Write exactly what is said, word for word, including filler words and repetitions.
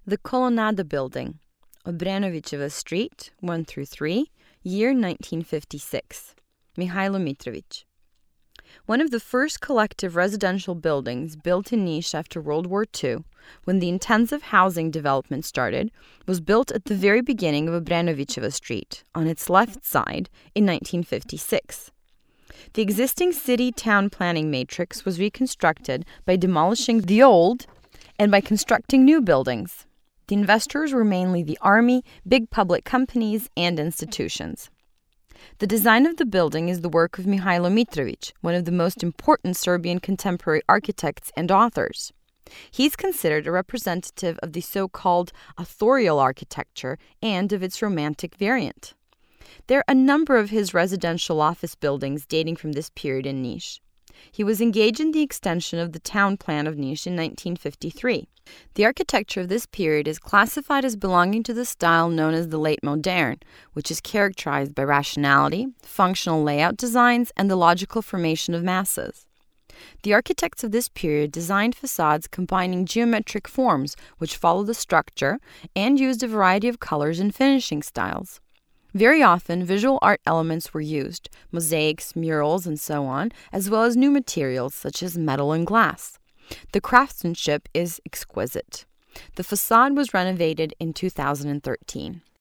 The Colonnade Building, Obrenovićeva Street, one through three, year nineteen fifty-six. Mihailo Mitrović. One of the first collective residential buildings built in Niš after World War Two, when the intensive housing development started, was built at the very beginning of Obrenovićeva Street, on its left side, in nineteen fifty-six. The existing city-town planning matrix was reconstructed by demolishing the old and by constructing new buildings. The investors were mainly the army, big public companies, and institutions. The design of the building is the work of Mihailo Mitrović, one of the most important Serbian contemporary architects and authors. He's considered a representative of the so-called authorial architecture and of its romantic variant. There are a number of his residential office buildings dating from this period in Niš. He was engaged in the extension of the town plan of Niš in nineteen fifty-three. The architecture of this period is classified as belonging to the style known as the Late Moderne, which is characterized by rationality, functional layout designs, and the logical formation of masses. The architects of this period designed facades combining geometric forms which follow the structure and used a variety of colors and finishing styles. Very often, visual art elements were used, mosaics, murals, and so on, as well as new materials such as metal and glass. The craftsmanship is exquisite. The facade was renovated in two thousand thirteen.